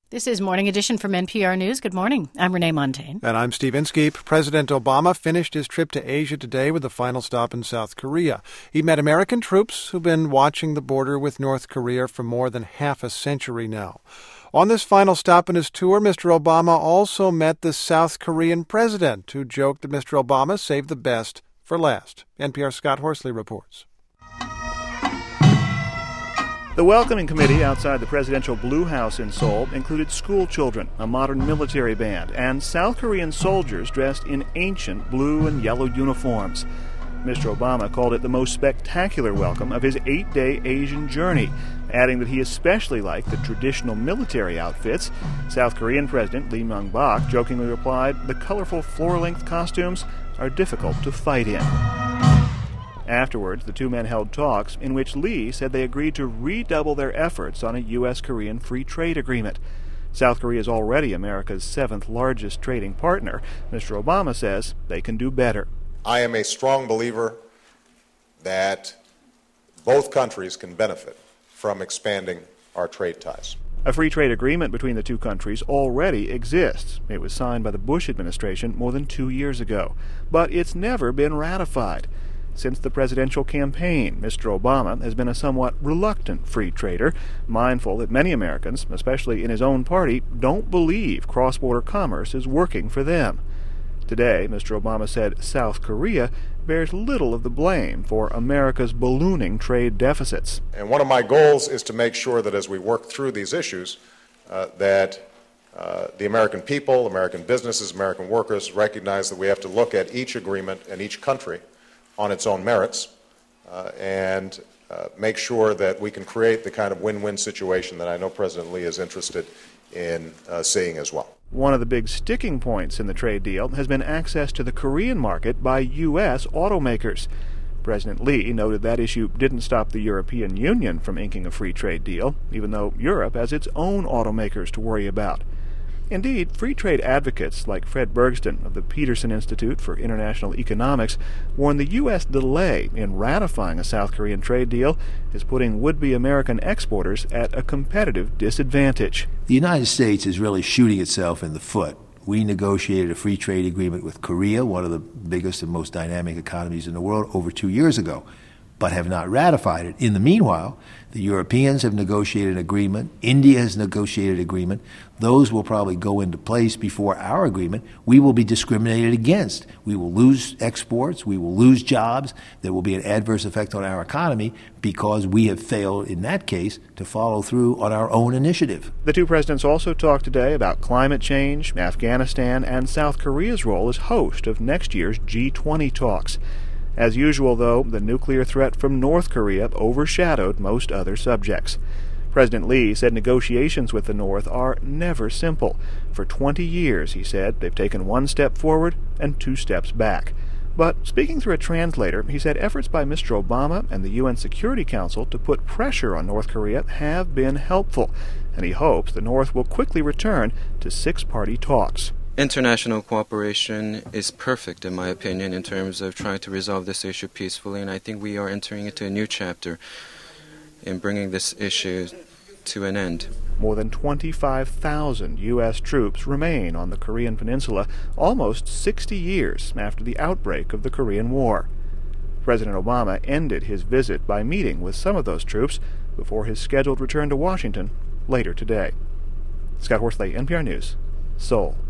This is Morning Edition from NPR News. Good morning. I'm Renee Montaigne. And I'm Steve Inskeep. President Obama finished his trip to Asia today with a final stop in South Korea. He met American troops who've been watching the border with North Korea for more than half a century now. On this final stop in his tour, Mr. Obama also met the South Korean president, who joked that Mr. Obama saved the best for last. NPR's Scott Horsley reports. The welcoming committee outside the presidential Blue House in Seoul included school children, a modern military band, and South Korean soldiers dressed in ancient blue and yellow uniforms. Mr. Obama called it the most spectacular welcome of his 8-day Asian journey, adding that he especially liked the traditional military outfits. South Korean President Lee Myung-bak jokingly replied, "The colorful floor-length costumes are difficult to fight in." Afterwards, the two men held talks in which Lee said they agreed to redouble their efforts on a U.S.-Korean free trade agreement. South Korea is already America's 7th largest trading partner. Mr. Obama says they can do better. I am a strong believer that both countries can benefit from expanding our trade ties. A free trade agreement between the two countries already exists. It was signed by the Bush administration more than 2 years ago, but it's never been ratified. Since the presidential campaign, Mr. Obama has been a somewhat reluctant free trader, mindful that many Americans, especially in his own party, don't believe cross-border commerce is working for them. Today, Mr. Obama said South Korea bears little of the blame for America's ballooning trade deficits. And one of my goals is to make sure that as we work through these issues, that the American people, American businesses, American workers recognize that we have to look at each agreement and each country on its own merits, and make sure that we can create the kind of win-win situation that I know President Lee is interested in seeing as well. One of the big sticking points in the trade deal has been access to the Korean market by U.S. automakers. President Lee noted that issue didn't stop the European Union from inking a free trade deal, even though Europe has its own automakers to worry about. Indeed, free trade advocates like Fred Bergston of the Peterson Institute for International Economics warn the U.S. delay in ratifying a South Korean trade deal is putting would-be American exporters at a competitive disadvantage. The United States is really shooting itself in the foot. We negotiated a free trade agreement with Korea, one of the biggest and most dynamic economies in the world, over 2 years ago, but have not ratified it. In the meanwhile, the Europeans have negotiated an agreement. India has negotiated an agreement. Those will probably go into place before our agreement. We will be discriminated against. We will lose exports. We will lose jobs. There will be an adverse effect on our economy because we have failed, in that case, to follow through on our own initiative. The two presidents also talked today about climate change, Afghanistan, and South Korea's role as host of next year's G20 talks. As usual, though, the nuclear threat from North Korea overshadowed most other subjects. President Lee said negotiations with the North are never simple. For 20 years, he said, they've taken 1 step forward and 2 steps back. But speaking through a translator, he said efforts by Mr. Obama and the UN Security Council to put pressure on North Korea have been helpful, and he hopes the North will quickly return to 6-party talks. International cooperation is perfect, in my opinion, in terms of trying to resolve this issue peacefully, and I think we are entering into a new chapter in bringing this issue to an end. More than 25,000 U.S. troops remain on the Korean peninsula almost 60 years after the outbreak of the Korean War. President Obama ended his visit by meeting with some of those troops before his scheduled return to Washington later today. Scott Horsley, NPR News, Seoul.